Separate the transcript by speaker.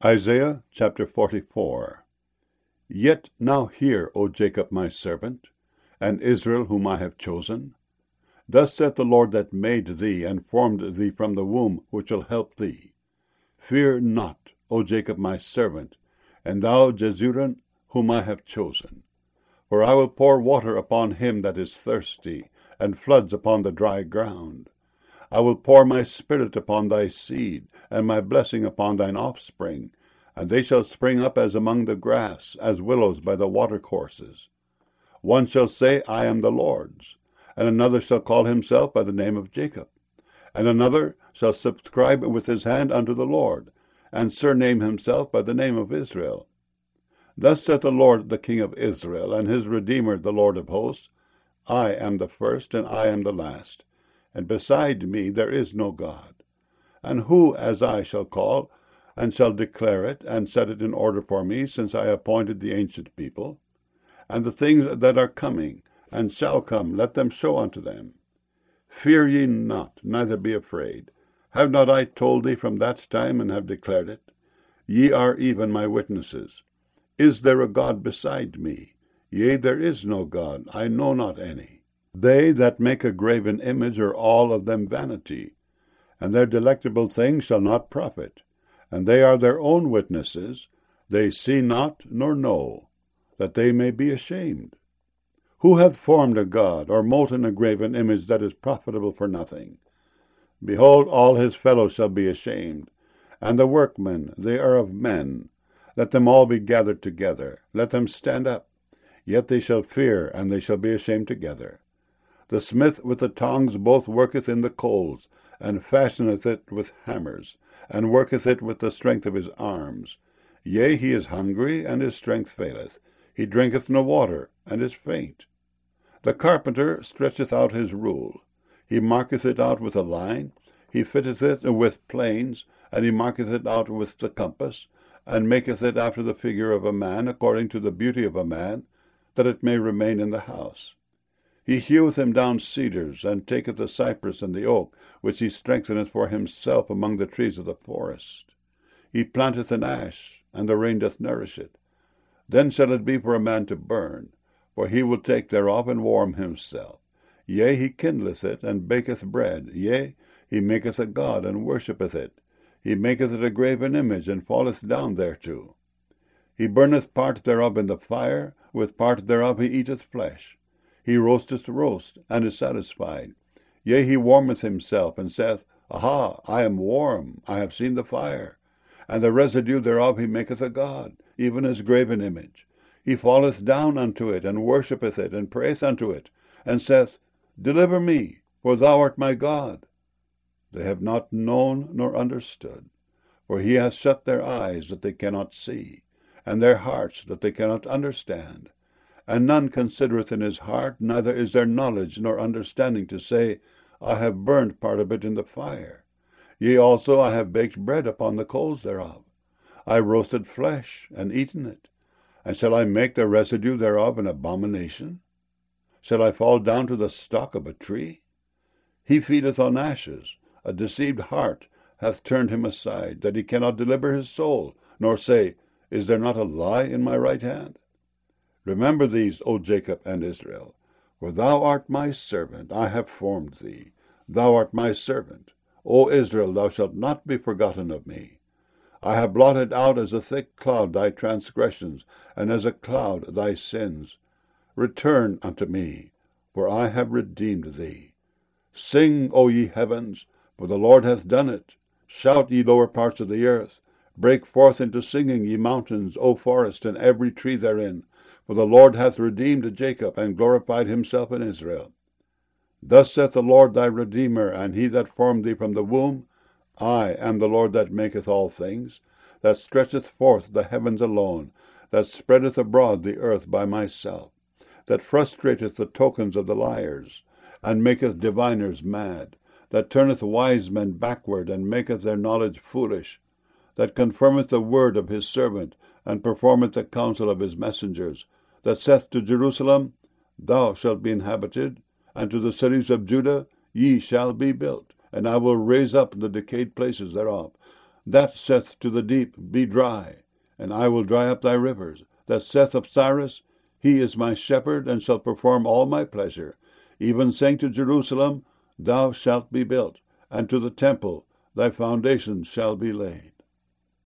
Speaker 1: Isaiah chapter 44. Yet now hear, O Jacob my servant, and Israel whom I have chosen. Thus saith the Lord that made thee, and formed thee from the womb, which will help thee. Fear not, O Jacob my servant, and thou Jeshurun whom I have chosen. For I will pour water upon him that is thirsty, and floods upon the dry ground. I will pour my spirit upon thy seed, and my blessing upon thine offspring, and they shall spring up as among the grass, as willows by the watercourses. One shall say, I am the Lord's, and another shall call himself by the name of Jacob, and another shall subscribe with his hand unto the Lord, and surname himself by the name of Israel. Thus saith the Lord, the King of Israel, and his Redeemer, the Lord of hosts, I am the first, and I am the last, and beside me there is no God. And who as I shall call, and shall declare it, and set it in order for me, since I appointed the ancient people? And the things that are coming, and shall come, let them show unto them. Fear ye not, neither be afraid. Have not I told thee from that time, and have declared it? Ye are even my witnesses. Is there a God beside me? Yea, there is no God, I know not any. They that make a graven image are all of them vanity, and their delectable things shall not profit. And they are their own witnesses, they see not nor know, that they may be ashamed. Who hath formed a god, or molten a graven image that is profitable for nothing? Behold, all his fellows shall be ashamed, and the workmen, they are of men. Let them all be gathered together, let them stand up. Yet they shall fear, and they shall be ashamed together. The smith with the tongs both worketh in the coals, and fashioneth it with hammers, and worketh it with the strength of his arms. Yea, he is hungry, and his strength faileth. He drinketh no water, and is faint. The carpenter stretcheth out his rule. He marketh it out with a line. He fitteth it with planes, and he marketh it out with the compass, and maketh it after the figure of a man, according to the beauty of a man, that it may remain in the house. He heweth him down cedars, and taketh the cypress and the oak, which he strengtheneth for himself among the trees of the forest. He planteth an ash, and the rain doth nourish it. Then shall it be for a man to burn, for he will take thereof and warm himself. Yea, he kindleth it, and baketh bread. Yea, he maketh a god, and worshippeth it. He maketh it a graven image, and falleth down thereto. He burneth part thereof in the fire, with part thereof he eateth flesh. He roasteth roast, and is satisfied. Yea, he warmeth himself, and saith, Aha, I am warm, I have seen the fire. And the residue thereof he maketh a god, even his graven image. He falleth down unto it, and worshippeth it, and prayeth unto it, and saith, Deliver me, for thou art my God. They have not known nor understood, for he hath shut their eyes that they cannot see, and their hearts that they cannot understand. And none considereth in his heart, neither is there knowledge nor understanding to say, I have burned part of it in the fire. Yea, also I have baked bread upon the coals thereof. I roasted flesh, and eaten it. And shall I make the residue thereof an abomination? Shall I fall down to the stock of a tree? He feedeth on ashes. A deceived heart hath turned him aside, that he cannot deliver his soul, nor say, Is there not a lie in my right hand? Remember these, O Jacob and Israel, for thou art my servant, I have formed thee. Thou art my servant. O Israel, thou shalt not be forgotten of me. I have blotted out as a thick cloud thy transgressions, and as a cloud thy sins. Return unto me, for I have redeemed thee. Sing, O ye heavens, for the Lord hath done it. Shout, ye lower parts of the earth. Break forth into singing, ye mountains, O forest, and every tree therein. For the Lord hath redeemed Jacob, and glorified himself in Israel. Thus saith the Lord thy Redeemer, and he that formed thee from the womb, I am the Lord that maketh all things, that stretcheth forth the heavens alone, that spreadeth abroad the earth by myself, that frustrateth the tokens of the liars, and maketh diviners mad, that turneth wise men backward, and maketh their knowledge foolish, that confirmeth the word of his servant, and performeth the counsel of his messengers, that saith to Jerusalem, Thou shalt be inhabited, and to the cities of Judah, Ye shall be built, and I will raise up the decayed places thereof. that saith to the deep, Be dry, and I will dry up thy rivers, that saith of Cyrus, He is my shepherd, and shall perform all my pleasure, even saying to Jerusalem, Thou shalt be built, and to the temple, thy foundation shall be laid.